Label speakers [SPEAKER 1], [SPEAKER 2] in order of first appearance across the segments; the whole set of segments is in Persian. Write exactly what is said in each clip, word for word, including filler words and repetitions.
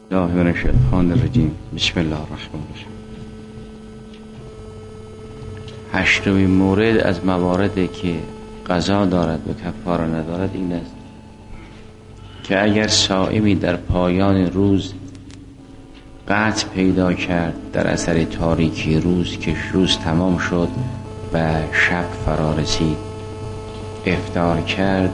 [SPEAKER 1] الله من الشیطان الرجیم. بسم الله الرحمن الرحیم. هشتمین مورد از مواردی که قضا دارد و کفاره ندارد این است که اگر صائمی در پایان روز قطع پیدا کرد در اثر تاریکی روز که روز تمام شد و شب فرا رسید، افطار کرد،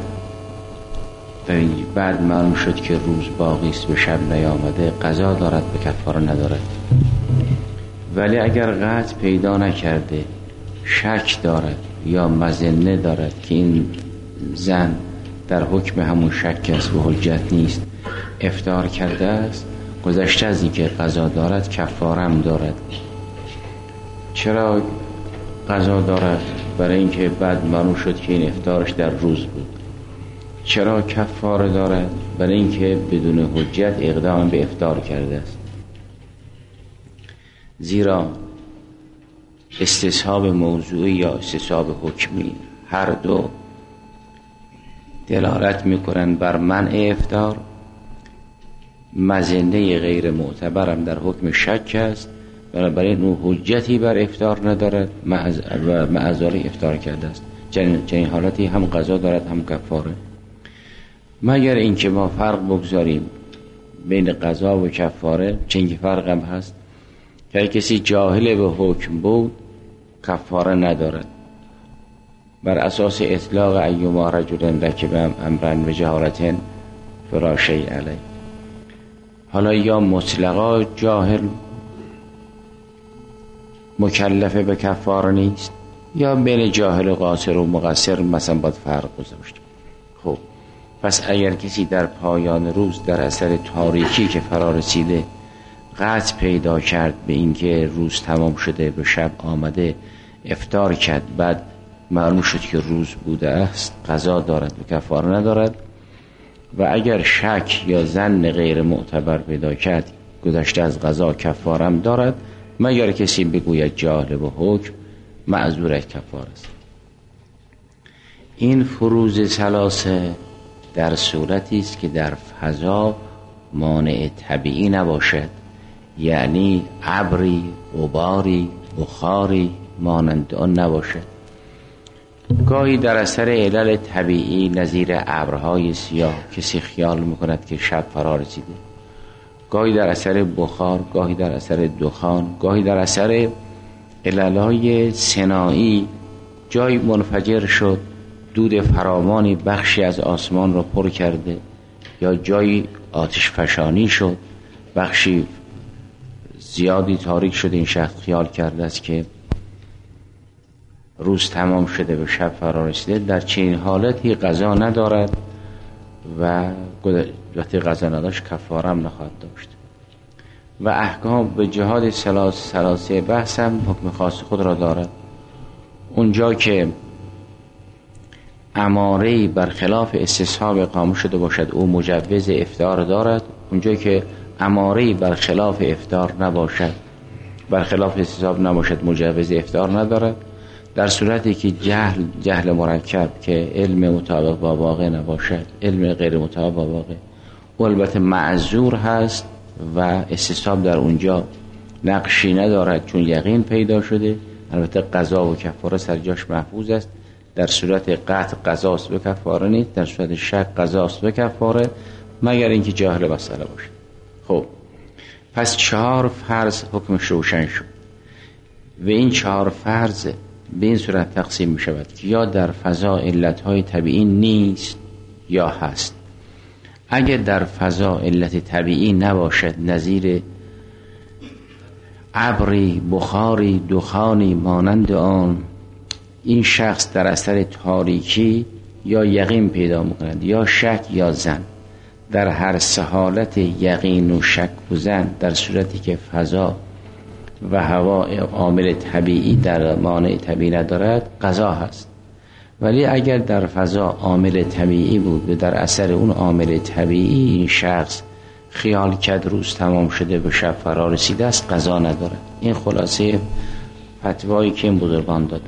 [SPEAKER 1] بعد معلوم شد که روز باقی است به شب نیامده، قضا دارد و کفاره ندارد. ولی اگر قطع پیدا نکرده، شک دارد یا مظنه دارد که این زن در حکم همون شک است و حجت نیست، افطار کرده است، گذشته از این که قضا دارد کفاره هم دارد. چرا قضا دارد؟ برای اینکه بعد معلوم شد که این افطارش در روز بود. چرا کفاره دارد؟ برای اینکه بدون حجت اقدام به افطار کرده است. زیرا استصحاب موضوعی یا استصحاب حکمی هر دو دلالت میکنن بر منع افطار. مظنه غیر معتبرم در حکم شک است، برای نوع حجتی بر افطار ندارد و معذاری افطار کرده است. چنین حالتی هم قضا دارد هم کفاره، مگر اینکه ما فرق بگذاریم بین قضا و کفاره. چنین فرق هم هست که کسی جاهل به حکم بود کفاره ندارد بر اساس اطلاق ایما رجل رکب امرن و جهالتن فلا شیء علیه. حالا یا مطلقا جاهل مکلف به کفاره نیست، یا بین جاهل و قاصر و مقصر مثلا باید فرق گذاشت. خب پس اگر کسی در پایان روز در اثر تاریکی که فرا رسیده قطع پیدا کرد به اینکه روز تمام شده به شب آمده، افطار کرد، بعد معلوم شد که روز بوده است، قضا دارد و کفاره ندارد. و اگر شک یا ظن غیر معتبر پیدا کرد، گذشته از قضا کفاره هم دارد، مگر کسی بگوید جاهل به حکم معذور کفاره است. این فروض ثلاثه در صورتی است که در فضا مانع طبیعی نباشد، یعنی ابری، غباری، بخاری مانند آن نباشد. گاهی در اثر علل طبیعی نظیر ابرهای سیاه کسی خیال میکند که شب فرا رسیده، گاهی در اثر بخار، گاهی در اثر دخان، گاهی در اثر عللهای صناعی جای منفجر شد، دود فراوانی بخشی از آسمان را پر کرده، یا جایی آتش فشانی شد، بخشی زیادی تاریک شده، این شخص خیال کرده است که روز تمام شده به شب فرا رسیده. در چنین حالتی قضا ندارد و وقتی قضا نداشت کفاره هم نخواهد داشت. و احکام به جهاد ثلاثه بحث هم حکم خاص خود را دارد. اونجا که اماره‌ای برخلاف استصحاب اقامه شده باشد او مجوز افطار دارد، اونجا که اماره‌ای برخلاف افطار نباشد، برخلاف استصحاب نباشد، مجوز افطار ندارد. در صورتی که جهل جهل مرکب که علم مطابق با واقع نباشد، علم غیر مطابق با واقع، او البته معذور هست و استصحاب در اونجا نقشی ندارد چون یقین پیدا شده. البته قضا و کفاره سر جاش محفوظ است. در صورت قطع قضاست به کفاره نیست، در صورت شک قضاست به کفاره، مگر اینکه جاهل مسئله باشه. خب پس چهار فرض حکمش روشن شد و این چهار فرض به این صورت تقسیم می شود که یا در فضا علتهای طبیعی نیست یا هست. اگر در فضا علت طبیعی نباشد، نظیر ابری، بخاری، دخانی مانند آن، این شخص در اثر تاریکی یا یقین پیدا می‌کند یا شک یا ظن. در هر سه حالت یقین و شک و ظن، در صورتی که فضا و هوا عامل طبیعی در مانع طبیعی ندارد، قضا هست. ولی اگر در فضا عامل طبیعی بود و در اثر اون عامل طبیعی این شخص خیال کرد روز تمام شده به شب فرا رسیده است، قضا ندارد. این خلاصه فتوایی که این بزرگان دادن.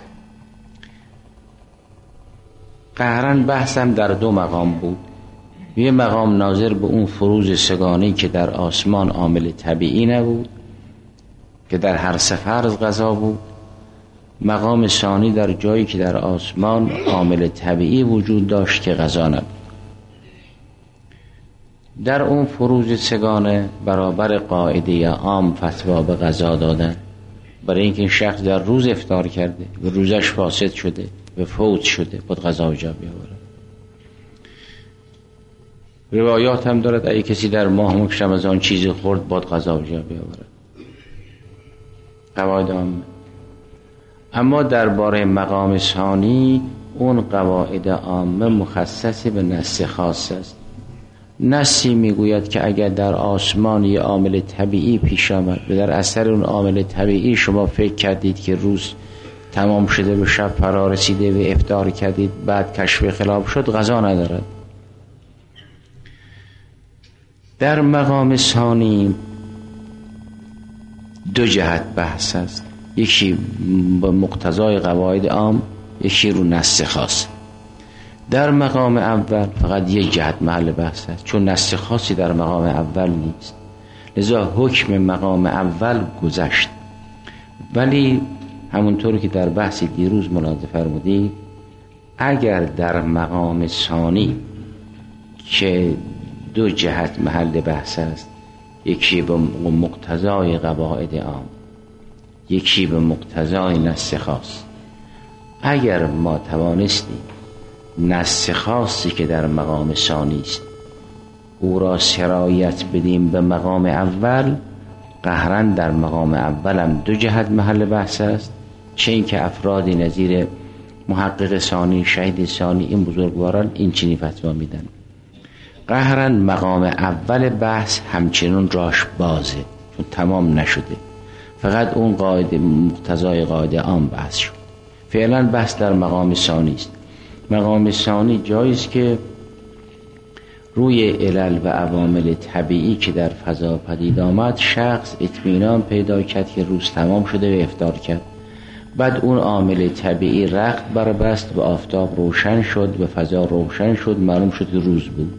[SPEAKER 1] قهرن بحثم در دو مقام بود. یه مقام ناظر به اون فروز سگانه‌ای که در آسمان عامل طبیعی نبود، که در هر سفر از قضا بود. مقام ثانی در جایی که در آسمان عامل طبیعی وجود داشت که قضا نبود. در اون فروز سگانه برابر قاعده عام فتوا به قضا دادن، برای اینکه این شخص در روز افطار کرده و روزش فاسد شده و فوت شده، باید قضا جا بیاورد. روایات هم دارد اگه کسی در ماه مبارک رمضان چیزی خورد باید قضا جا بیاورد. قواعد عامه. اما درباره مقام ثانی اون قواعد عامه مخصص به نص خاص است. نصی میگوید که اگر در آسمان یه عامل طبیعی پیش آمد و در اثر اون عامل طبیعی شما فکر کردید که روز تمام شده و شب فرا رسیده و افطار کردید، بعد کشف خلاف شد، قضا ندارد. در مقام ثانی دو جهت بحث است، یکی با مقتضای قواعد عام، یکی رو نص خاص. در مقام اول فقط یک جهت محل بحث است، چون نص خاصی در مقام اول نیست، لذا حکم مقام اول گذشت. ولی همونطور که در بحث دیروز ملاحظه فرمودید، اگر در مقام ثانی که دو جهت محل بحث است، یکی به مقتضای قواعد عام، یکی به مقتضای نص خاص، اگر ما توانستیم نص خاصی که در مقام ثانی است او را سرایت بدیم به مقام اول، قهراً در مقام اول هم دو جهت محل بحث است، چه این که افرادی نظیر محقق ثانی، شهید ثانی، این بزرگواران این چنین فتوا میدن. قهراً مقام اول بحث همچنون راش بازه، چون تمام نشده، فقط اون قاعده مقتضای قاعده عام بحث شد. فعلا بحث در مقام ثانی است. مقام ثانی جایی است که روی علل و عوامل طبیعی که در فضا پدید آمد، شخص اطمینان پیدا کرد که روز تمام شده و افطار کرد. بعد اون عامل طبیعی رخت بربست و آفتاب روشن شد و فضا روشن شد، معلوم شد که روز بود.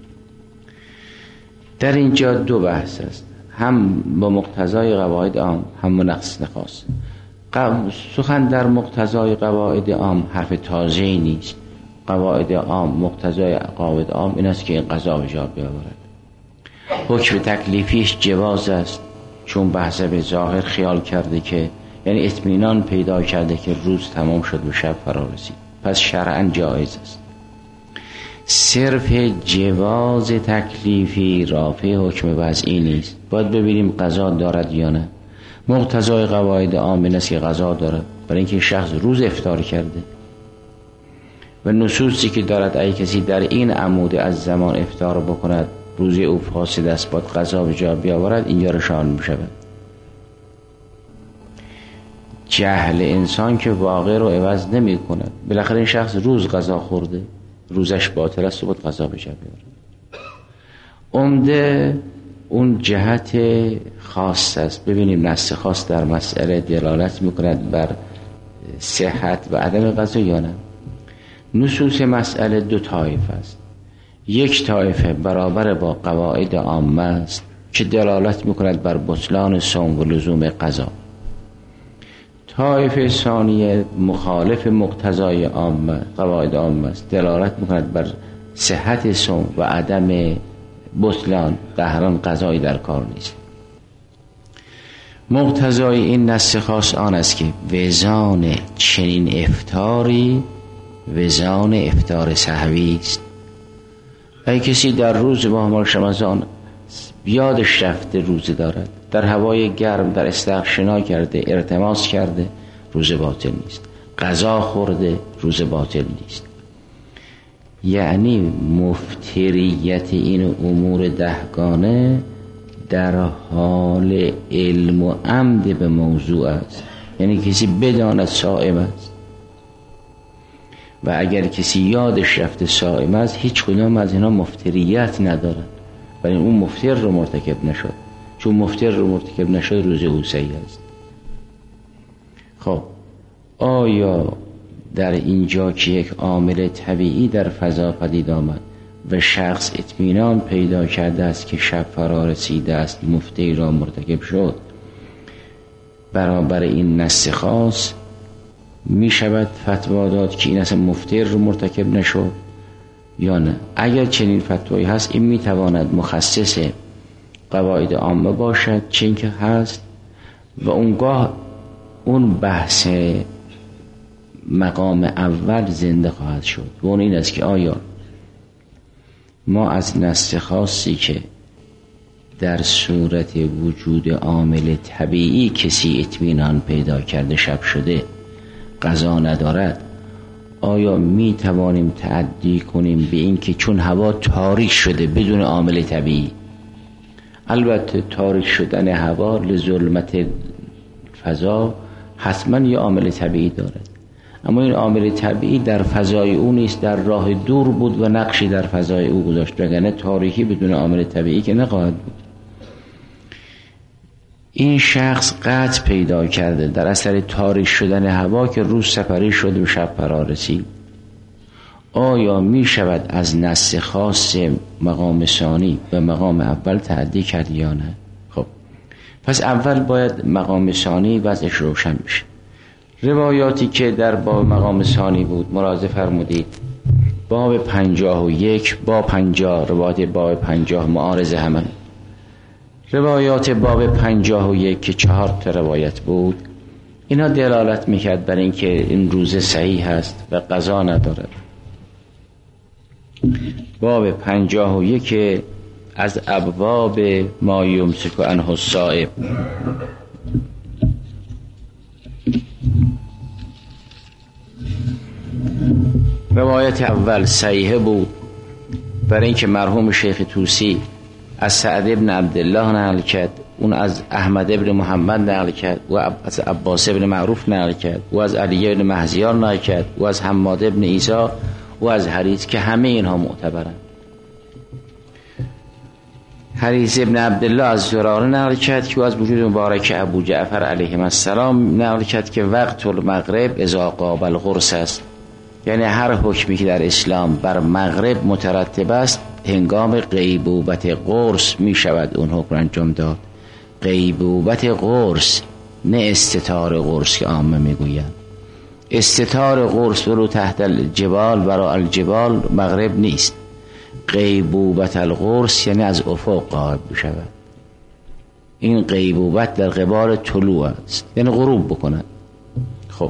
[SPEAKER 1] در اینجا دو بحث است، هم با مقتضای قواعد عام، هم با نص خاص. سخن در مقتضای قواعد عام حرف تازه‌ای نیست. قواعد عام، مقتضای قواعد عام این است که این قضا جا بیاورد. حکم تکلیفیش جواز است، چون بحث به ظاهر خیال کرده که، یعنی اطمینان پیدا کرده که روز تمام شد و شب فرا رسید، پس شرعاً جایز است. صرف جواز تکلیفی رافع حکم وضعی نیست، باید ببینیم قضا دارد یا نه. مقتضای قواعد عام این است که قضا دارد، برای اینکه شخص روز افطار کرده و نصوصی که دارد ای کسی در این عمود از زمان افطار بکند روزی او فاسد است، باید قضا به جا بیاورد، اینجا روشن می‌شود. جهل انسان که واقع رو عوض نمی کند، بالاخره این شخص روز قضا خورده، روزش باطل است و باید قضا به جا بیاورد. عمده اون جهت خاص است. ببینیم نص خاص در مسئله دلالت میکند بر صحت و عدم قضا یا نه. نصوص مسئله دو طایفه است. یک طایفه برابر با قواعد عامه است که دلالت میکند بر بطلان صوم و لزوم قضا. طایفه ثانیه مخالف مقتضای عامه، قواعد عامه است، دلالت میکند بر صحت صوم و عدم بطلان، قهران قضایی در کار نیست. مقتضای این نص خاص آن است که وزان چنین افطاری وزان افطار سهوی است. ای کسی در روز ماه مبارک رمضان یادش رفته روزه دارد، در هوای گرم در استخر شنا کرده، ارتماس کرده، روزه باطل نیست. قضا خورده، روزه باطل نیست. یعنی مفتریت این امور دهگانه در حال علم و عمد به موضوع است، یعنی کسی بداند صائم است و اگر کسی یادش رفته صائم است، هیچ کدام از اینا مفتریت ندارد، ولی اون مفتر رو مرتکب نشد. چون مفتر رو مرتکب نشد روزه او صحیح است. خب آیا در اینجا که یک عامل طبیعی در فضا پدید آمد و شخص اطمینان پیدا کرده است که شب فرا رسیده است، مفطر را مرتکب شد، برابر این نص خاص می شود فتوا داد که این اصلا مفطر رو مرتکب نشد یا نه؟ اگر چنین فتوایی هست، این می تواند مخصص قواعد عامه باشد، چون که هست، و اونگاه اون بحث مقام اول زنده خواهد شد و اون این است که آیا ما از نص خاصی که در صورت وجود عامل طبیعی کسی اطمینان پیدا کرده شب شده قضا ندارد، آیا می توانیم تعدی کنیم به این که چون هوا تاریک شده بدون عامل طبیعی؟ البته تاریک شدن هوا لظلمت فضا حتما یه عامل طبیعی دارد، اما این عامل طبیعی در فضای او نیست، در راه دور بود و نقشی در فضای او گذاشت، وگرنه تاریکی بدون عامل طبیعی که نخواهد بود. این شخص قطع پیدا کرده در اثر تاریک شدن هوا که روز سپری شد و شب فرا رسید. آیا می شود از نص خاص مقام ثانی به مقام اول تعدی کرد یا نه؟ خب پس اول باید مقام ثانی وضعش روشن بشه. روایاتی که در باب مقام ثانی بود مراجعه فرمودید، باب پنجاه و یک، باب پنجاه، روایت باب پنجاه معارض همه. روایات باب پنجاه و یک که چهار تا روایت بود، اینا دلالت میکرد بر این که این روزه صحیح هست و قضا ندارد. باب پنجاه و یک از ابواب ما یمسک عنه الصائم. روایت اول صحیح بود برای اینکه مرحوم شیخ طوسی از سعد ابن عبدالله نقل کرد، اون از احمد ابن محمد نقل کرد و از عباس ابن معروف نقل کرد و از علی ابن مهزیار نقل کرد و از حماد ابن عیسی و از حریث که همه اینها معتبرند. حریث ابن عبدالله از زراره نقل کرد که از وجود مبارک ابو جعفر علیه السلام نقل کرد که وقت المغرب اذا قابل القرص است، یعنی هر حکمی که در اسلام بر مغرب مترتب است هنگام غیبوبت قرص می شود اون حکم انجام داد. غیبوبت قرص، نه استتار قرص که عامه می گوید. استتار قرص برو تحت الجبال برا الجبال مغرب نیست. غیبوبت القرص یعنی از افق غایب بشود. این غیبوبت در قبال طلوع است، یعنی غروب بکند. خب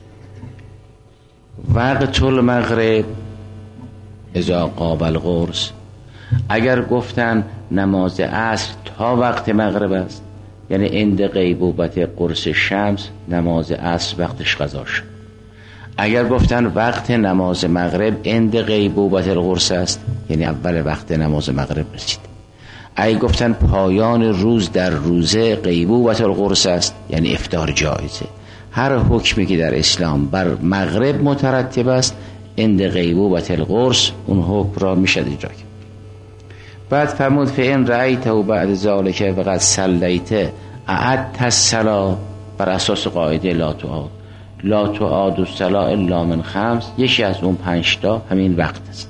[SPEAKER 1] وقت المغرب اذا قابل قرص، اگر گفتن نماز عصر تا وقت مغرب است، یعنی عند غیبوبت قرص شمس نماز عصر وقتش قضا شد. اگر گفتن وقت نماز مغرب عند غیبوبت القرص است، یعنی اول وقت نماز مغرب رسید. اگر گفتن پایان روز در روزه غیبوبت القرص است، یعنی افطار جایزه. هر حکمی که در اسلام بر مغرب مترتب است عند غیبوبت القرص اون حکم را میشد اجرا کرد. بعد فرمود فإن رأیته بعد ذلک وقد صلیت اعدت الصلاة، بر اساس قاعده لا تعاد لا تعاد الصلاة الا من خمس، یکی از اون پنج تا همین وقت است.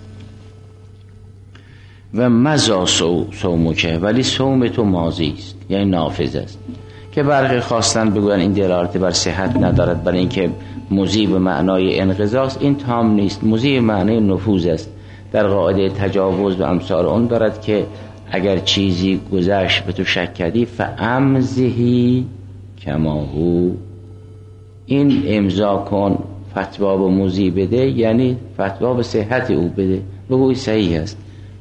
[SPEAKER 1] و مضی صومک، ولی صوم تو ماضی است، یعنی نافذ است. که برخی خواستن بگوین این دلالت بر صحت ندارد، برای اینکه مضی به معنای انقضا است. این تام نیست، مضی به معنای نفوذ است. در قاعده تجاوز و امثال اون دارد که اگر چیزی گذشت به تو شک کردی فامضی کما هو، این امضا کن، فتوا به مضی بده، یعنی فتوا به صحت او بده، بگوی صحیح است.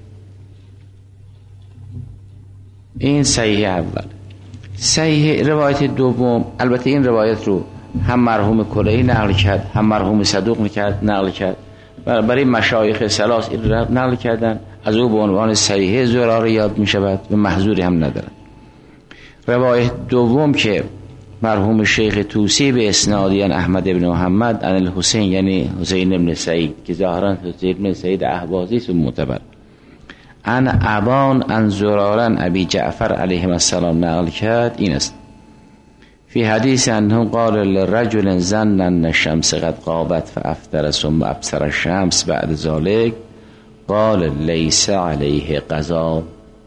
[SPEAKER 1] این صحیح اول. صحیح روایت دوم، البته این روایت رو هم مرحوم کلهی نقل کرد، هم مرحوم صدوق میکرد نقل کرد، برای مشایخ ثلاث این رو نقل کردن، از او به عنوان صحیح زراره یاد میشود و محظوری هم ندارد. روایت دوم که مرحوم شیخ طوسی به اسنادیان احمد ابن محمد عن الحسین، یعنی حسین ابن سعید که ظاهرا حسین ابن سعید احوازی است معتبر، ان ابان ان زرارن ابی جعفر علیه السلام نقل کرد، این است: فی حدیث انهم قال لرجل ظن ان الشمس قد غابت فافطر ثم ابصر الشمس بعد ذلك قال لیس علیه قضا.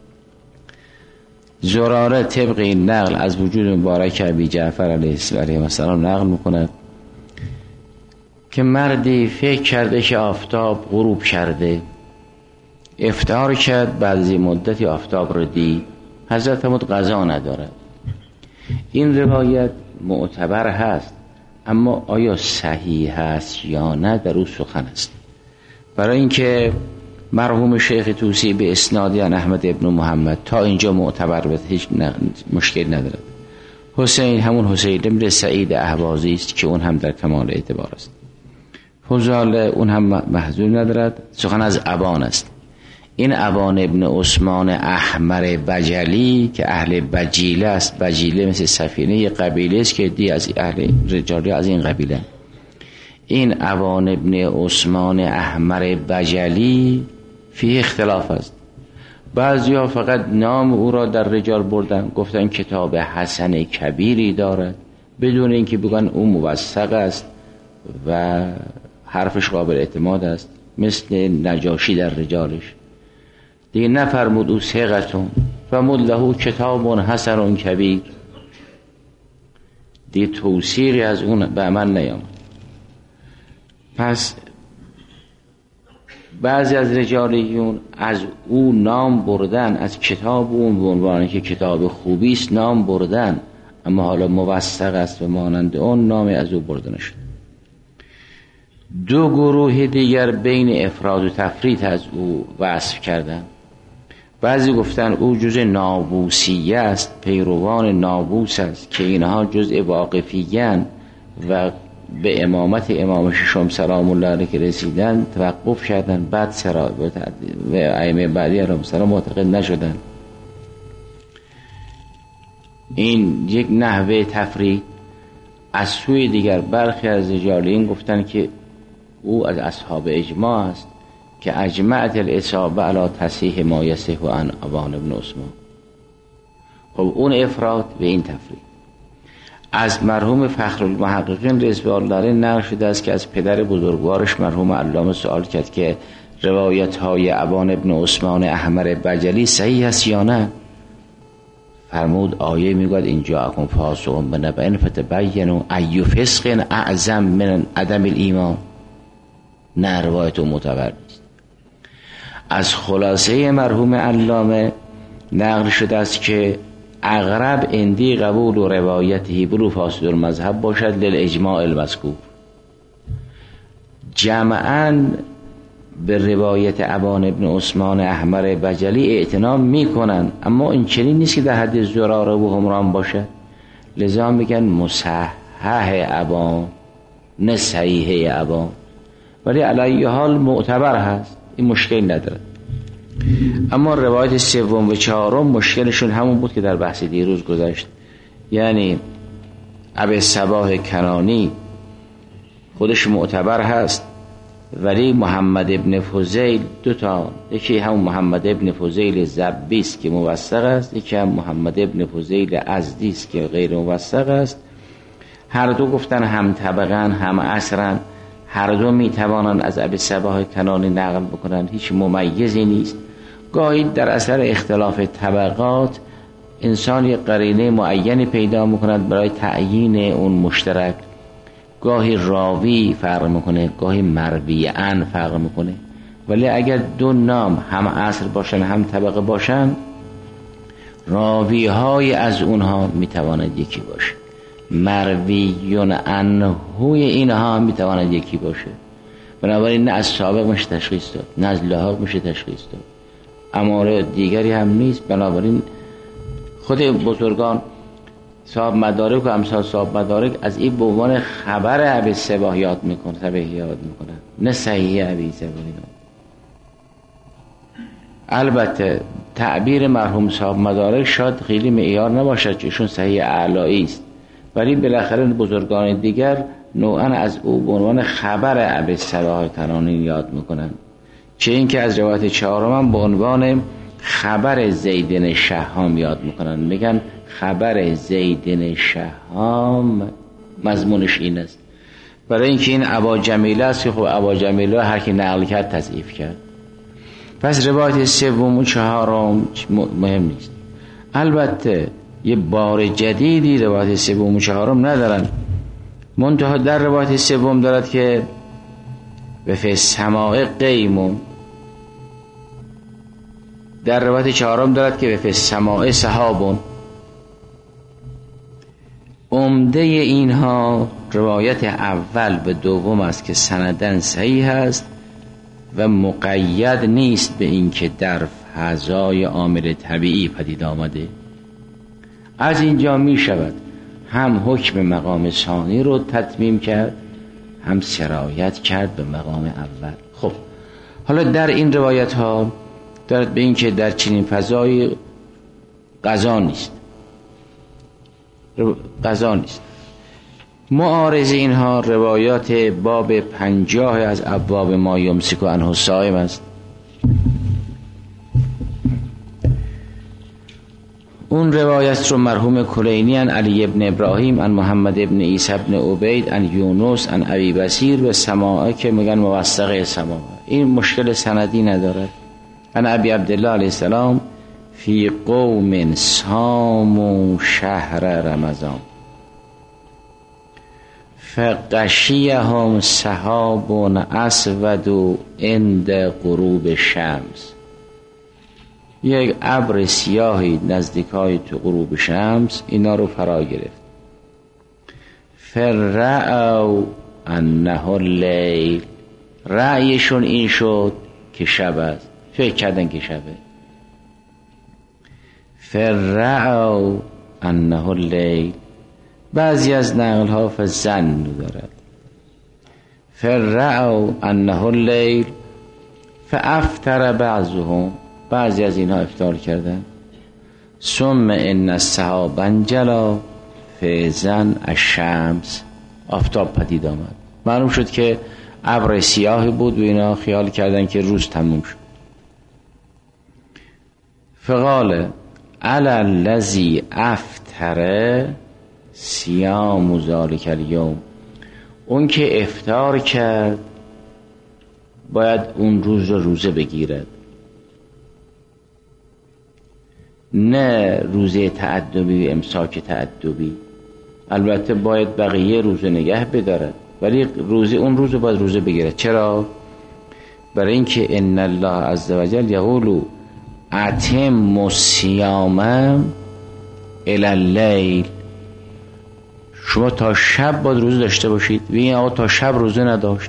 [SPEAKER 1] زراره طبق این نقل از وجود مبارک ابی جعفر علیه السلام نقل میکند که مردی فکر کرده که آفتاب غروب کرده، افطار کرد، بعد از مدتی آفتاب رو دید. حضرت فرمود قضا ندارد. این روایت معتبر هست، اما آیا صحیح هست یا نه در او سخن است. برای اینکه مرحوم شیخ طوسی به اسنادی عن احمد ابن محمد تا اینجا معتبر بود، هیچ مشکل ندارد. حسین همون حسین ابن سعید اهوازی است که اون هم در کمال اعتبار است. فضال اون هم محذور ندارد. سخن از ابان است. این ابان ابن عثمان احمر بجلی که اهل بجیله است. بجیله مثل سفینه یه قبیله است که دی از اهل رجالی از این قبیله. این ابان ابن عثمان احمر بجلی فی اختلاف است. بعضی ها فقط نام او را در رجال بردن، گفتن کتاب حسن کبیری دارد، بدون اینکه بگن او موثق است و حرفش قابل اعتماد است، مثل نجاشی در رجالش. دیگه نفرمود او ثقتون، فرمود له کتاب حسن کبیر. دیگه توصیری از اون به عمل نیامد. پس بعضی از رجالیون از او نام بردن، از کتاب اون به عنوان که کتاب خوبی است نام بردن، اما حالا موثق است و مانند اون نام از او برده نشد. دو گروه دیگر بین افراد و تفرید از او وصف کردن. بعضی گفتن او جزء نابوسیه است، پیروان نابوس است که اینها جزء واقفیان و به امامت امام ششم سلام الله علیه که رسیدن توقف کردن، بعد سرا و ائمه بعدی علیهم السلام معتقد نشدن. این یک نحوه تفرید. از سوی دیگر برخی از رجالیین گفتن که او از اصحاب اجماع است که اجمعت الاصابه علی تصحیح ما یصح عن ابان ابن عثمان. خب اون افراد به این تفرید. از مرحوم فخرالمحققین رضوان الله علیه نقل شده است که از پدر بزرگوارش مرحوم علامه سوال کرد که روایت های ابان ابن عثمان احمر بجلی صحیح است یا نه. فرمود آیه میگوید اینجا اکن فاسقون بنبأ فتبینوا ای فسق اعظم من عدم الایمان. نه، روایت معتبر نیست. از خلاصه مرحوم علامه نقل شده است که اقرب اندی قبول و روایتی بلو فاسد المذهب باشد للاجماع المذکور. جمعاً به روایت ابان ابن عثمان احمر بجلی اعتنا میکنن، اما این چنین نیست که در حد زراره و همران باشه. لذا میگن مصحح ابان نه صحیح ابان، ولی علی حال معتبر هست، این مشکل نداره. اما روایت سوم و چهارم مشکلشون همون بود که در بحث دیروز گذاشت، یعنی ابی صباح کنانی خودش معتبر هست، ولی محمد ابن فضیل دوتا، یکی هم محمد ابن فضیل زبی است که موثق است، یکی هم محمد ابن فضیل ازدی است که غیر موثق است. هر دو گفتن هم طبقن هم عصرن، هر دو میتوانند از ابی صباح کنانی نقل بکنند، هیچ ممیزی نیست. گاهی در اثر اختلاف طبقات انسان یک قرینه معینی پیدا میکند برای تعیین اون مشترک. گاهی راوی فرق میکنه، گاهی مرویان فرق میکنه، ولی اگر دو نام هم عصر باشن هم طبقه باشن، راوی های از اونها میتواند یکی باشه، مرویون عنهوی اینها میتواند یکی باشه. بنابراین نه از سابق میشه تشخیص داد، نه از لاحق میشه تشخیص داد، اماره دیگری هم نیست. بنابراین خود بزرگان صاحب مدارک و امثال صاحب مدارک از این به عنوان خبر ابی صباح یاد میکنه، صباح یاد میکنه، نه صحیح ابی صباح. البته تعبیر مرحوم صاحب مدارک شاید خیلی معیار نباشد چون ایشون صحیح اعلایی است، ولی بالاخره بزرگان دیگر نوعا از او به عنوان خبر ابی صباح کنانی یاد میکنن، چه اینکه از روایت چهارم به عنوان خبر زیدن شهام یاد میکنن، میگن خبر زیدن شهام مضمونش این است، برای اینکه این ابا جمیله است که خب ابا جمیله هر کی نقل کرد تضعیف کرد. پس روایت سوم و چهارم مهم نیست. البته یه بار جدیدی روایت سوم و چهارم ندارن، منتها در روایت سوم دارد که و فی السماء قیمون، در روایت چهارم دارد که و فی السماء سحابون. عمده اینها روایت اول و دوم است که سندن صحیح است و مقید نیست به این که در فضای عامل طبیعی پدید آمده. از اینجا می شود هم حکم مقام ثانی رو تتمیم کرد، هم سرایت کرد به مقام اول. خب حالا در این روایت ها دارد به این که در چنین فضای قضا نیست، قضا نیست. معارض اینها روایات باب پنجاه از ابواب ما یمسک عنه الصائم است. اون روایت رو مرحوم کلینی عن علی ابن ابراهیم عن محمد ابن عیسی ابن عبید عن یونس عن ابی بصیر و سماعه که میگن موثقه سماعه، این مشکل سندی ندارد. عن ابی عبدالله علیه السلام فی قوم صاموا شهر رمضان فغشیهم سحاب اسود عند غروب شمس. یک ابر سیاهی نزدیکای تو غروب شمس اینا رو فرا گرفت. فرعوا انه اللیل، رأیشون این شد که شب است، فکر کردن که شبه. فرعوا انه اللیل، بعضی از نقل ها فظن دارد. فرعوا انه اللیل فافطر بعضهم، بعضی از اینها افطار کردن. ثم ان السحاب انجلا فاذن الشمس، آفتاب پدید آمد. معلوم شد که ابر سیاهی بود و اینا خیال کردن که روز تموم شد. فقال علی الذی افطر صیام ذلک الیوم، اون که افطار کرد باید اون روز رو روزه بگیرد، نه روزه تعدبی و امساک تعدبی. البته باید بقیه روزه نگه بدارد، ولی روزه اون روز باید روزه بگیرد. چرا؟ برای اینکه ان الله عزوجل یقول اتم الصیام الی اللیل، شما تا شب باید روزه داشته باشید. و این آقا تا شب روزه نداشت،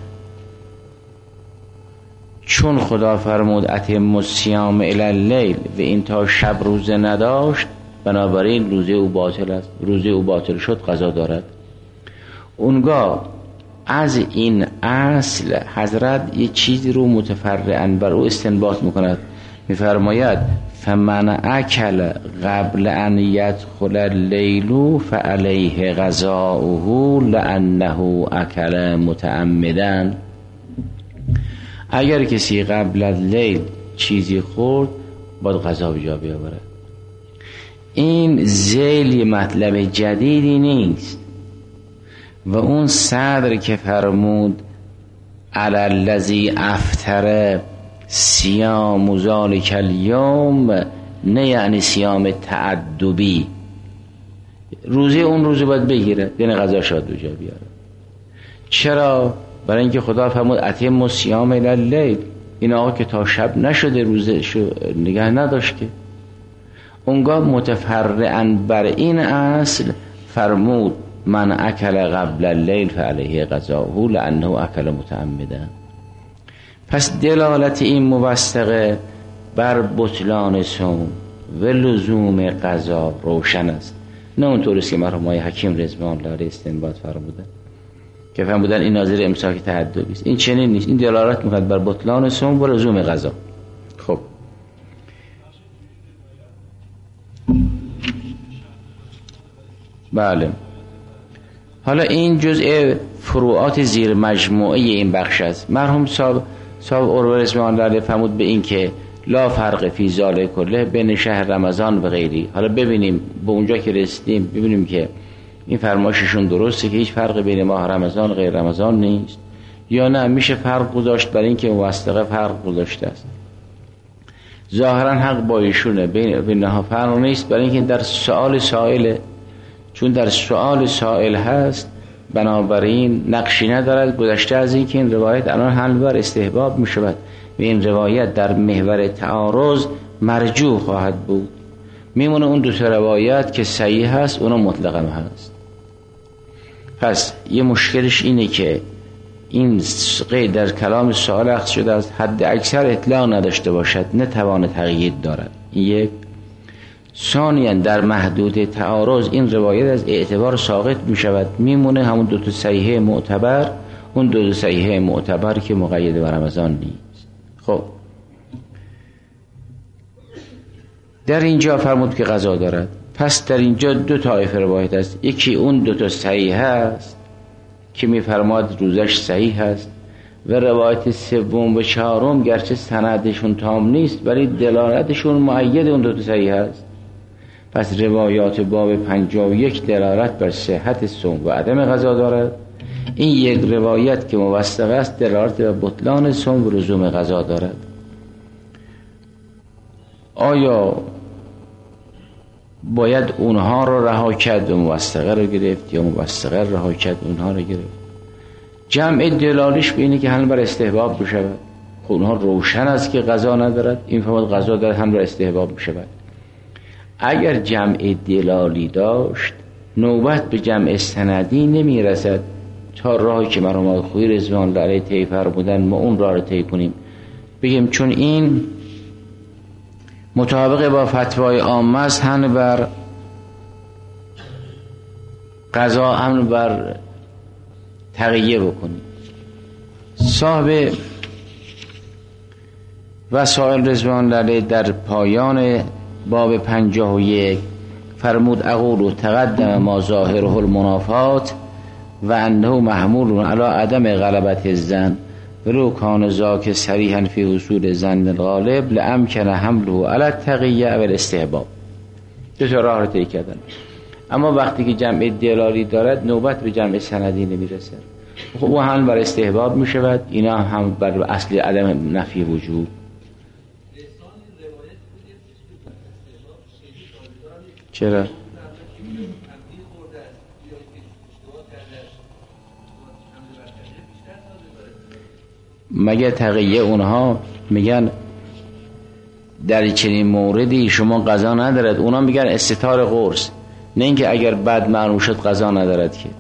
[SPEAKER 1] چون خدا فرمود اتم الصیام الی اللیل و این تا شب روزه نداشت، بنابراین روزه او باطل است. روزه او باطل شد، قضا دارد. اونگاه از این اصل حضرت یه چیزی رو متفرعاً بر او استنباط میکند، میفرماید فمن اکل قبل ان یدخل اللیل فعلیه قضاؤه لانه اکل متعمدا. اگر کسی قبل از لیل چیزی خورد باید قضا بجا بیاورد. این ذیل مطلب جدیدی نیست و اون صدر که فرمود علی الذی افطر صیام ذلک الیوم، نه یعنی صیام تعدبی، روزه اون روز باید بگیره، یعنی قضا شاد بجا بیاره. چرا؟ برای اینکه خدا فرمود اتم الصیام الی اللیل، این آقا که تا شب نشده روزه شو نگه نداشت که. اونگاه متفرعاً بر این اصل فرمود من اکل قبل اللیل فعلیه قضاؤه لانه اکل متعمدا. پس دلالت این موثقه بر بطلان صوم و لزوم قضا روشن است، نه اونطوری که مرحوم حکیم رضوان الله علیه استنباط فرمودن که فرمودن این ناظر امساک تعدبی است. این چنین نیست، این دلالت می‌کند بر بطلان صوم و لزوم قضا. خب بله، حالا این جزء فروعات زیر مجموعه این بخش است. مرحوم صاحب صاحب اروه رضوان الله علیه فرمود به این که لا فرق فی ذالک کله بین شهر رمضان و غیری. حالا ببینیم به اونجا که رسیدیم ببینیم که این فرمایششون درسته که هیچ فرق بین ماه رمضان و غیر رمضان نیست، یا نه میشه فرق گذاشت برای اینکه موثقه فرق گذاشته است. ظاهرا حق با ایشونه، بینها فرق نیست، برای اینکه در سؤال سائله، چون در سؤال سائل هست بنابراین نقشی ندارد گذشته از این که این روایت الان حل بر استحباب می شود و این روایت در محور تعارض مرجوح خواهد بود. میمونه اون دو تا روایت که صحیح هست اونا مطلقا هست. پس یه مشکلش اینه که این قید در کلام سؤال اخذ شده از حد اکثر اطلاع نداشته باشد، نتوان تقیید دارد. یک. ثانیاً در محدود تعارض این روایت از اعتبار ساقط می شود، میمونه همون دو تا صحیحه معتبر، اون دو تا صحیحه معتبر که مقید به رمضان نیست. خب در اینجا فرمود که قضا دارد. پس در اینجا دو طایفه روایت است، یکی اون دو تا صحیح است که میفرماد روزش صحیح است و روایت سوم و چهارم گرچه سندشون تام نیست ولی دلالتشون مؤید اون دو تا صحیح است. پس روایات باب پنجاه و یک دلالت بر صحت صوم و عدم قضا دارد. این یک روایت که موثق است دلالت بر بطلان صوم و لزوم قضا دارد. آیا باید اونها رو رها کرد و موثقه رو گرفت یا موثقه رو رها کرد اونها رو گرفت؟ جمع دلالیش به اینه که هم بر استحباب بشود. خب اونها روشن است که قضا ندارد، این فرمود قضا دارد، هم بر استحباب بشود. اگر جمع دلالی داشت نوبت به جمع سندی نمی رسد تا راهی که مرحوم آقای خویی رضوان الله علیه طی فرمودن ما اون راه رو طی کنیم، بگیم چون این مطابق با فتوای عامه است هم بر قضا هم بر تقیه بکنیم. صاحب وسائل رضوان الله علیه در پایان باب پنجاه و یک فرمود اقول و تقدم ما ظاهره المنافات و انه محمول علی عدم غلبت الظن ولو کان ذاک صریحا فی حصول ظن الغالب لامکن حمله علی التقیه و الاستحباب. دو تا راه رو طی کردن. اما وقتی که جمع دلالی دارد نوبت به جمع سندی نمیرسه، خب او هم بر استحباب می شود، اینا هم بر اصل عدم نفی وجود. چرا؟ مگه تقیه اونها میگن در چنین موردی شما قضا ندارد، اونا میگن استتار قرص، نه اینکه اگر بد معلوم شد قضا ندارد که.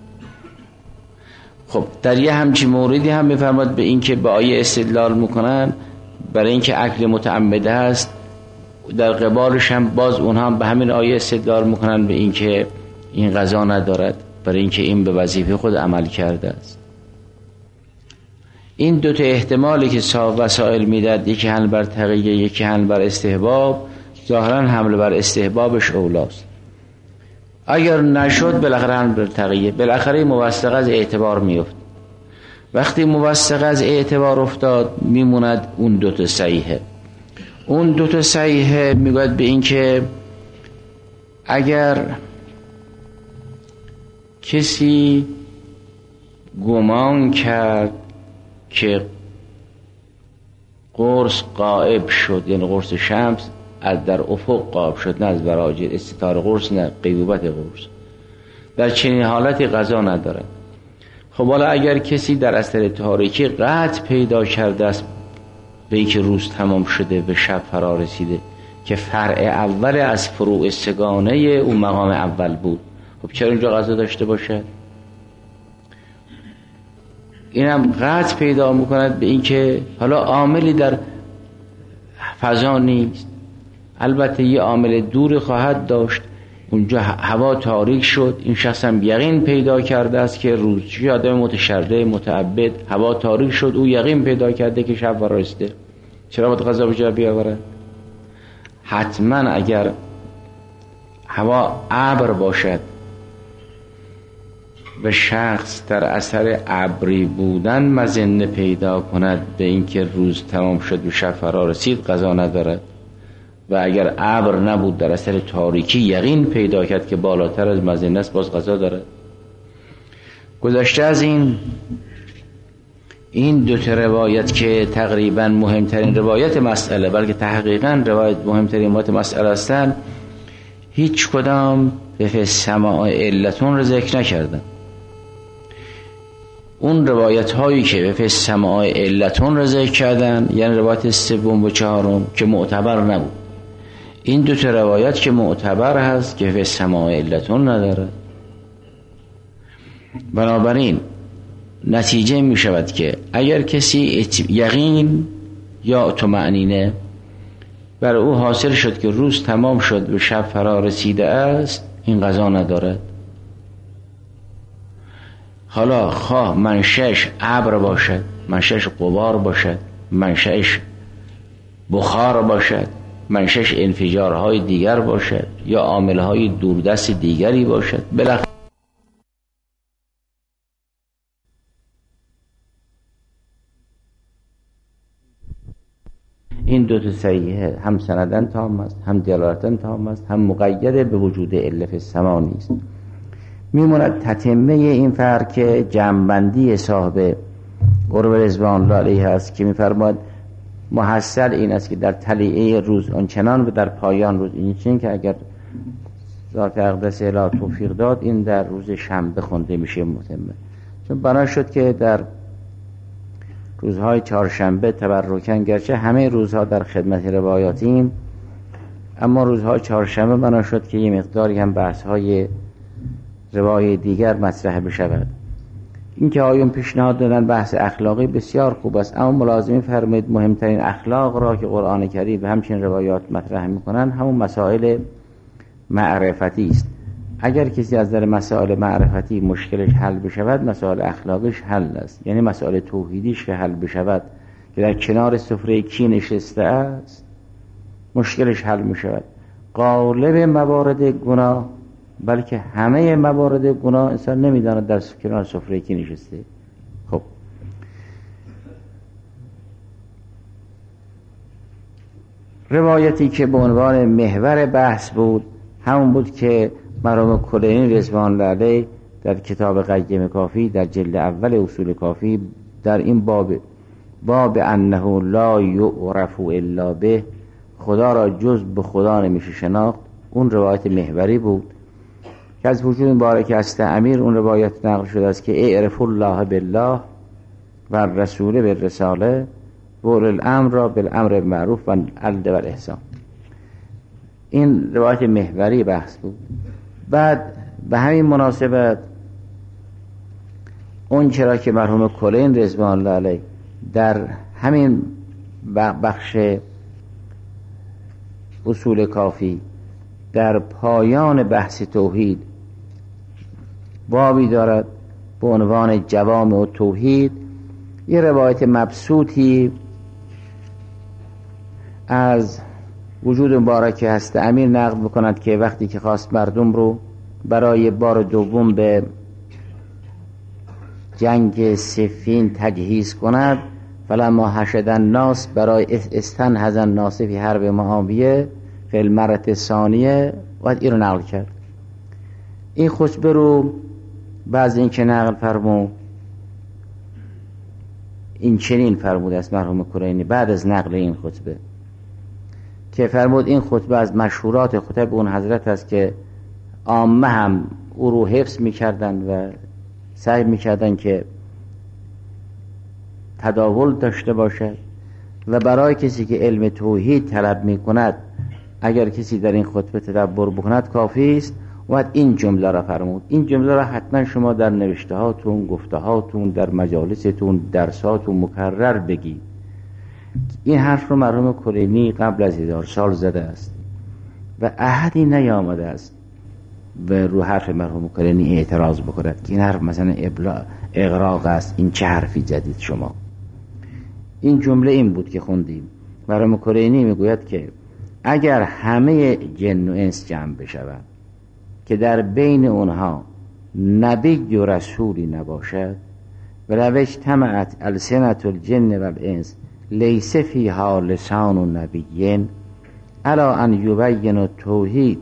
[SPEAKER 1] خب در یه همچین موردی هم میفرماد به اینکه به آیه استدلال میکنن برای اینکه اکل متعمده است، در قبالش هم باز اونها هم به همین آیه استدلال میکنن به اینکه این قضا ندارد برای اینکه این به وظیفه خود عمل کرده است. این دو تا احتمالی که صاحب وسائل میداد، یکی حمل بر تقیه یکی حمل بر استحباب، ظاهرا حمل بر استحبابش اولاست. اگر نشد بالاخره حمل بر تقیه، بالاخره موثق از اعتبار میفت. وقتی موثق از اعتبار افتاد میموند اون دو تا صحیحه. اون دو تا صحیحه میگوید به این که اگر کسی گمان کرد که قرص غائب شد، یعنی قرص شمس از در افق غائب شد، نه از براجر، استتار قرص نه، غیبوبت قرص، در چنین حالتی قضا ندارد. خب حالا اگر کسی در اثر تاریکی قطع پیدا کرده است به اینکه روز تمام شده و شب فرا رسیده که فرع اول از فروع سگانه اون مقام اول بود، خب چرا اونجا قضا داشته باشه؟ اینم قطع پیدا میکند به اینکه حالا عاملی در فضا نیست، البته یه عامل دور خواهد داشت، اونجا هوا تاریک شد، این شخص هم یقین پیدا کرده است که روز، چه آدم متشرع متعبد، هوا تاریک شد او یقین پیدا کرده که شب فرا رسیده، چرا باید قضا به جا بیاوره؟ حتما اگر هوا ابر باشد و شخص در اثر ابری بودن مظنه پیدا کند به اینکه روز تمام شد و شب فرا رسید، قضا ندارد. و اگر ابر نبود در اثر تاریکی یقین پیدا کرد که بالاتر از مظنه است، باز قضا دارد. گذشته از این این دو تا روایت که تقریبا مهمترین روایت مسئله، بلکه تحقیقا روایت مهمترین روایت مسئله هستند، هیچ کدام به السماع علتون رو ذکر نکردن. اون روایت هایی که به السماع علتون رو ذکر کردن، یعنی روایت سوم و چهارم، که معتبر نبود. این دو تا روایت که معتبر هست که به السماع علتون نداره. بنابراین نتیجه می شود که اگر کسی یقین یا طمأنینه بر او حاصل شد که روز تمام شد و شب فرا رسیده است، این قضا ندارد. حالا خواه منشأش ابر باشد، منشأش غبار باشد، منشأش بخار باشد، منشأش انفجارهای دیگر باشد یا عاملهای دوردست دیگری باشد، بالاخره این دو تا صحیحه هم سندن تام است، هم دلالتن تام است، هم مقید به وجود علت السماع نیست. میموند تتمه این فرق که جمع‌بندی صاحب قرب رضوان الله علیه است که میفرماد محصل این است که در طلیعه روز آنچنان و در پایان روز این چین که اگر ذات اقدس الهی توفیق داد این در روز شنبه خونده میشه متمه. چون بنا شد که در روزهای چهارشنبه تبرکن، گرچه همه روزها در خدمت روایاتیم، اما روزهای چهارشنبه بنا شد که یه مقداری هم بحث‌های روای دیگر مطرح بشود. این که آیون پیشنهاد دادن بحث اخلاقی بسیار خوب است، اما ملازمی فرمایید مهمترین اخلاق را که قرآن کریم و همچنین روایات مطرح میکنن همون مسائل معرفتی است. اگر کسی از در مسائل معرفتی مشکلش حل بشود، مسائل اخلاقیش حل است. یعنی مسائل توحیدیش که حل بشود که در کنار سفره کی نشسته است، مشکلش حل میشود. غالب موارد گناه، بلکه همه موارد گناه انسان نمیداند در کنار سفره کی نشسته. خب روایتی که به عنوان محور بحث بود همون بود که مرحوم کلینی رضوان الله علیه در کتاب قیم کافی در جلد اول اصول کافی در این باب باب انه لا یعرف الا به، خدا را جز به خدا نمیشه شناخت، اون روایت محوری بود که از وجود مبارک است امیر اون روایت نقل شده است که اعرف الله بالله و رسول بالرساله و اولی الامر را بالامر معروف و العدل و الاحسان. این روایت محوری بحث بود. بعد به همین مناسبت اون چرا که مرحوم کلین رضوان الله علیه در همین بخش اصول کافی در پایان بحث توحید بابی دارد به عنوان جوامع و توحید، یه روایت مبسوطی از وجود مبارک هست امیر نقل بکند که وقتی که خواست مردم رو برای بار دوم به جنگ صفین تجهیز کند، فلما حشد الناس برای استنهض الناس فی حرب معاویه فی المرة الثانیه و این رو نقل کرد. این خطبه رو بعض این که نقل فرمود این چنین فرمود از مرحوم کلینی بعد از نقل این خطبه که فرمود این خطبه از مشهورات خطب اون حضرت است که عامه هم او رو حفظ میکردن و سعی میکردن که تداول داشته باشد و برای کسی که علم توحید طلب میکند اگر کسی در این خطبه تدبر بکند کافی است. و این جمله را فرمود. این جمله را حتما شما در نوشته هاتون، گفته هاتون، در مجالستون، درساتون مکرر بگید. این حرف رو مرحوم کلینی قبل از هزار سال زده است و احدی نیامده است و رو حرف مرحوم کلینی اعتراض بکند که این حرف مثلا اغراق است، این چه حرفی جدید شما. این جمله این بود که خوندیم. مرحوم کلینی میگوید که اگر همه جن و انس جمع بشوند که در بین اونها نبی و رسولی نباشد و لو اجتمعت السنة الجن و الانس لیس فیها لسان نبیین الا ان یبین التوحید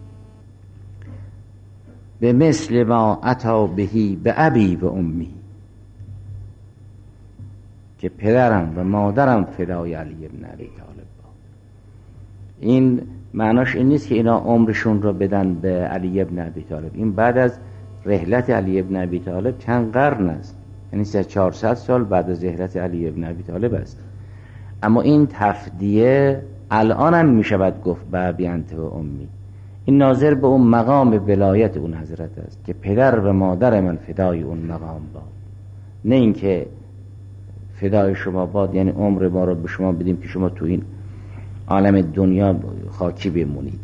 [SPEAKER 1] به مثل ما اتی بهی به ابی و امی. که پدرم و مادرم فدای علی ابن ابی طالب باد. این معناش این نیست که اینا عمرشون رو بدن به علی ابن ابی طالب. این بعد از رحلت علی ابن ابی طالب چند قرن است، یعنی چهارصد سال بعد از رحلت علی ابن ابی طالب است. اما این تفدیه الان هم می شود گفت به ابی انت و امی. این ناظر به اون مقام ولایت اون حضرت است که پدر و مادر من فدای اون مقام باد، نه اینکه فدای شما باد یعنی عمر ما رو به شما بدیم که شما تو این عالم دنیا خاکی بمونید.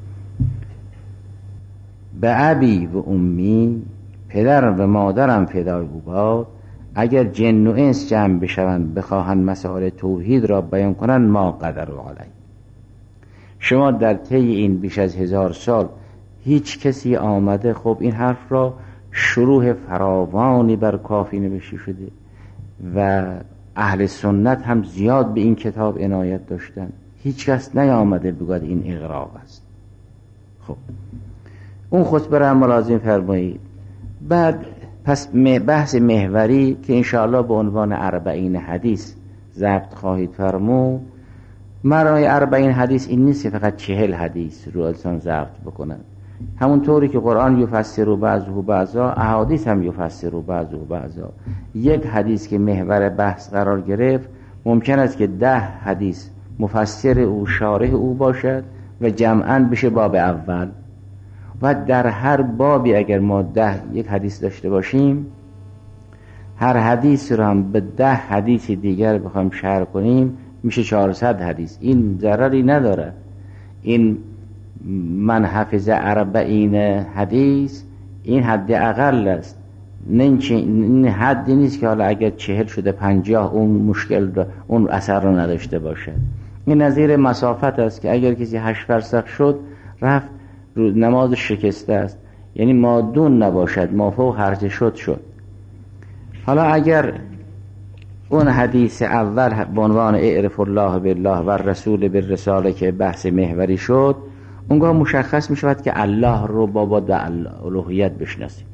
[SPEAKER 1] به ابی و امی، پدر و مادرم فدای او باد. اگر جن و انس جمع بشوند بخواهند مسائل توحید را بیان کنند ما قدر و علی. شما در طی این بیش از هزار سال هیچ کسی آمده خب این حرف را شروح فراوانی بر کافی نوشته شده و اهل سنت هم زیاد به این کتاب عنایت داشتن، هیچ کس نیامده بگوید این اغراق است. خب اون خطبه را ملازم فرمایید. بعد پس بحث محوری که انشاءالله به عنوان اربعین حدیث ضبط خواهید فرمود. مرای اربعین حدیث این نیست که فقط چهل حدیث رو انسان ضبط بکنن، همونطوری که قرآن یفسر بعضه بعضا، احادیث هم یفسر بعضه بعضا. یک حدیث که محور بحث قرار گرفت ممکن است که ده حدیث مفسر او شارح او باشد و جمعاً بشه باب اول، و در هر بابی اگر ما ده یک حدیث داشته باشیم، هر حدیث رو هم به ده حدیث دیگر بخوایم شرح کنیم میشه چهارصد حدیث. این ضرری نداره. این من حفظ اربعین حدیث این حد اقل است، نه این حدی نیست که حالا اگر چهل شده پنجاه اون مشکل را، اون اثر رو نداشته باشه. این نظیر مسافت است که اگر کسی هشت فرسخ شد رفت نماز شکسته است، یعنی مادون نباشد، مافوق هرچه شد شد. حالا اگر اون حدیث اول به عنوان اعرف الله بالله و رسول بالرساله که بحث محوری شد، اونگاه مشخص می شود که الله رو با با الوهیت بشناسیم.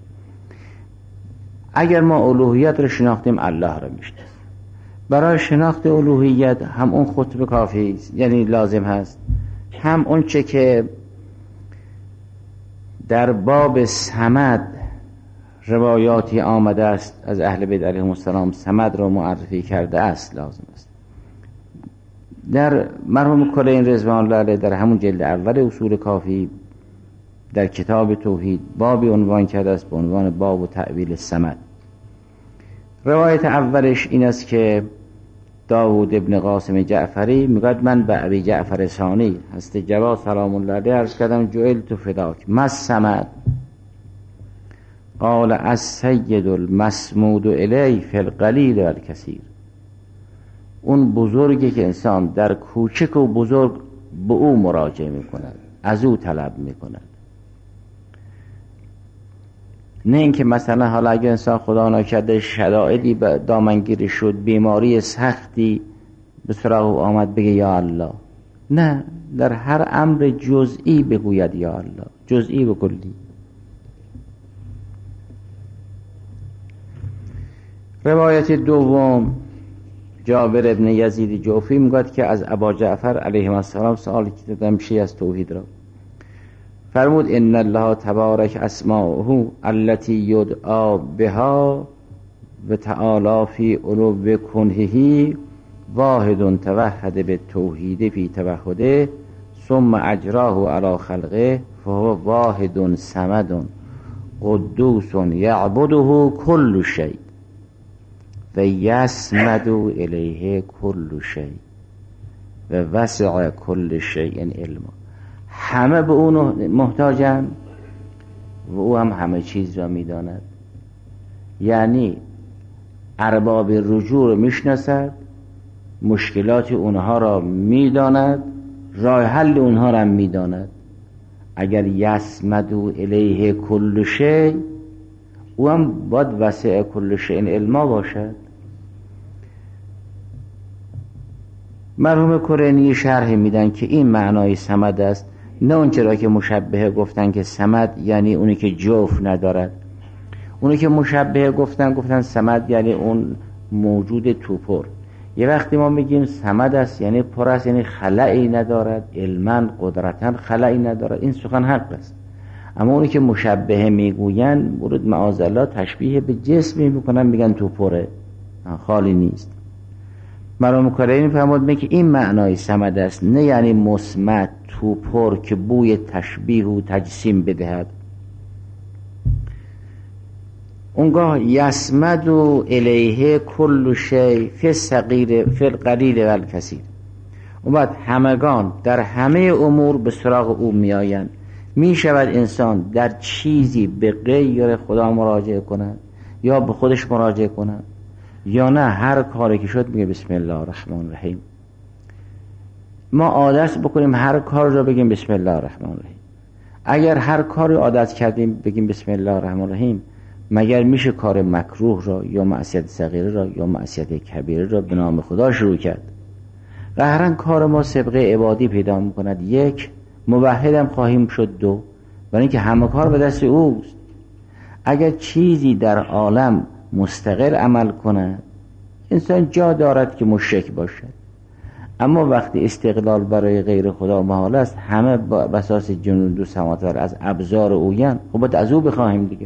[SPEAKER 1] اگر ما الوهیت رو شناختیم الله رو میشناسیم. برای شناخت الوهیت هم اون خطبه کافی است، یعنی لازم هست، هم اون چه که در باب صمد روایاتی آمده است از اهل بیت علیهم السلام صمد را معرفی کرده است لازم است. در مرحوم کلین رضوان الله علیه در همون جلد اول اصول کافی در کتاب توحید بابی عنوان کرده است به عنوان باب و تأویل صمد. روایت اولش این است که داوود ابن قاسم جعفری میگوید من به ابی جعفر ثانی هست جواد سلام الله علیه عرض کردم جعلت فداک ما الصمد قال السید المسمود الی فی القلیل و الکثیر. اون بزرگی که انسان در کوچک و بزرگ به او مراجعه میکند، از او طلب میکند، نه اینکه مثلا حالا اگه انسان خدا ناکرده شدائدی به دامنگیری شد، بیماری سختی به سراغ او آمد بگه یا الله. نه، در هر امر جزئی بگوید یا الله، جزئی و کلی. روایت دوم جابر ابن یزید جوفی میگوید که از ابا جعفر علیه السلام سوالی که دادم شی از توحید را فرمود ان الله تبارک اسماؤه التي یدعا بها و تعالی فی علو کنهه واحد توحد بالتوحید فی توحده ثم اجراه علی خلقه فهو واحد صمد قدوس یعبده کل شیء و یسمد الیه کل شیء و وسع کل شیء علما. همه به اون محتاجن و او هم همه چیز را میداند. یعنی ارباب رجوع رو میشناسد، مشکلات اونها را میداند، راه حل اونها را میداند. اگر یسمد الیه کل شیء، او هم باید وسع کل شیء علما باشد. مرحوم کرینی شرح میدن که این معنای صمد است، نه اون چرا که مشبهه گفتن که صمد یعنی اونی که جوف ندارد. اونی که مشبهه گفتن گفتن صمد یعنی اون موجود توپر. یه وقتی ما میگیم صمد است یعنی پر است، یعنی خلایی ندارد، علما قدرتا خلایی ندارد، این سخن حق است. اما اونی که مشبهه میگوین ورود معاذالله تشبیه به جسمی میکنن، میگن توپره، خالی نیست. مرحوم کلینی فرمود میگه این معنای صمد است، نه یعنی مصمت توپر که بوی تشبیه و تجسیم بدهد. اونگاه یسمد و الیه کل شی فی الصغیر فی القلیل و الکثیر. اون بعد همگان در همه امور به سراغ او میآیند. می شود انسان در چیزی به غیر خدا مراجعه کند یا به خودش مراجعه کند، یا نه هر کاری که شد میگه بسم الله الرحمن الرحیم. ما عادت بکنیم هر کار را بگیم بسم الله الرحمن الرحیم. اگر هر کاری عادت کردیم بگیم بسم الله الرحمن الرحیم، مگر میشه کار مکروه را یا معصیت صغیره را یا معصیت کبیره را به نام خدا شروع کرد؟ قهرن کار ما سابقه عبادی پیدا میکند. یک، موحدم خواهیم شد. دو، برای اینکه همه کار به دست اوست. اگر چیزی در عالم مستقل عمل کند، انسان جا دارد که مشرک باشد، اما وقتی استقلال برای غیر خدا محال است، همه با اساس جنود و سماوات از ابزار اوین، خب باید از او بخواهیم دیگه.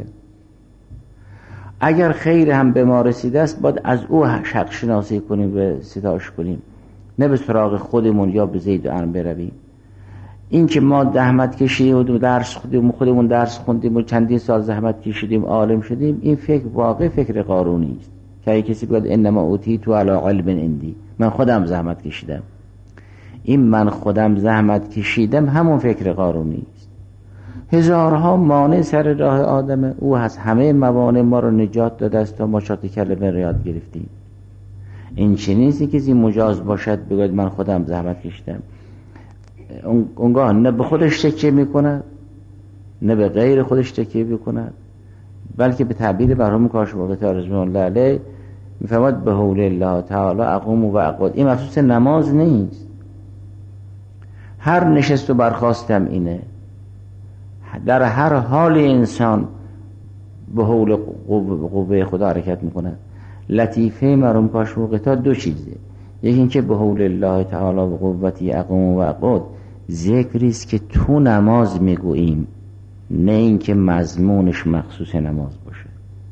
[SPEAKER 1] اگر خیر هم به ما رسیده است، باید از او حق شناسی کنیم و ستایش کنیم، نه به سراغ خودمون یا به زید و عمرو برویم. این که ما زحمت کشیدیم و درس خوندیم، خودمون درس خوندیم و چندین سال زحمت کشیدیم عالم شدیم، این فکر واقع فکر قارونی است که اگه کسی بگه انما اوتیت علی علم عندی، من خودم زحمت کشیدم، این من خودم زحمت کشیدم همون فکر قارونی است. هزارها مانع سر راه آدمه، او از همه موانع ما رو نجات داده است تا ما شات کلمه رو یاد گرفتیم. این چنینی که کسی مجاز باشد بگه من خودم زحمت کشیدم، اونگاه نه به خودش تکیه میکند نه به غیر خودش تکیه میکند، بلکه به تعبیر مرحوم کاشف رضوان الله علیه میفرماد به حول الله تعالی اقوم و اقعد. این مخصوص نماز نیست، هر نشست و برخاستم اینه. در هر حال انسان به حول قوه خدا حرکت میکند. لطیفه مرحوم کاشف دو چیزه، یکی اینکه به حول الله تعالی و قوتی اقوم و اقعد ذکری است که تو نماز میگوییم، نه اینکه مضمونش مخصوص نماز باشه.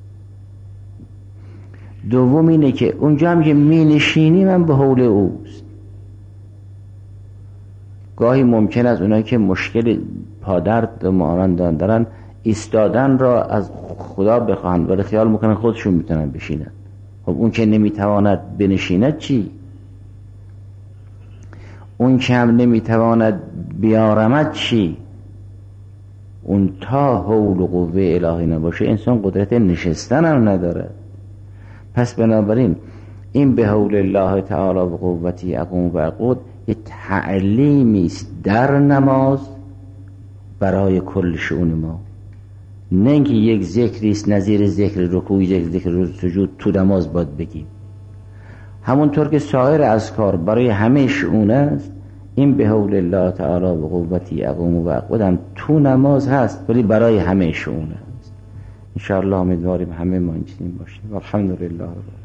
[SPEAKER 1] دوم اینه که اونجا هم که می نشینیم هم به حول اوست. گاهی ممکن است اونایی که مشکل پادرد و ماران دارن ایستادن را از خدا بخواهند ولی خیال میکنن خودشون میتونن بشینن. خب اون که نمیتواند بنشیند چی؟ اون که هم نمیتواند بیارمد چی؟ اون تا حول و قوه الهی نباشه انسان قدرت نشستن هم نداره. پس بنابراین این به حول الله تعالی و قوتی اقوم و اقعد یه تعلیمی است در نماز برای کل شؤون ما، نه اینکه یک ذکری است نظیر ذکر رکوع، یک ذکر سجود تو نماز باید بگیم. همونطور که سایر اذکار برای همه شؤون است، این به حول الله تعالی و قوتی اقوم و اقعد هم تو نماز هست ولی برای همه شؤون است. ان شاء الله امیدواریم همه ما این چنین باشیم. الحمدلله.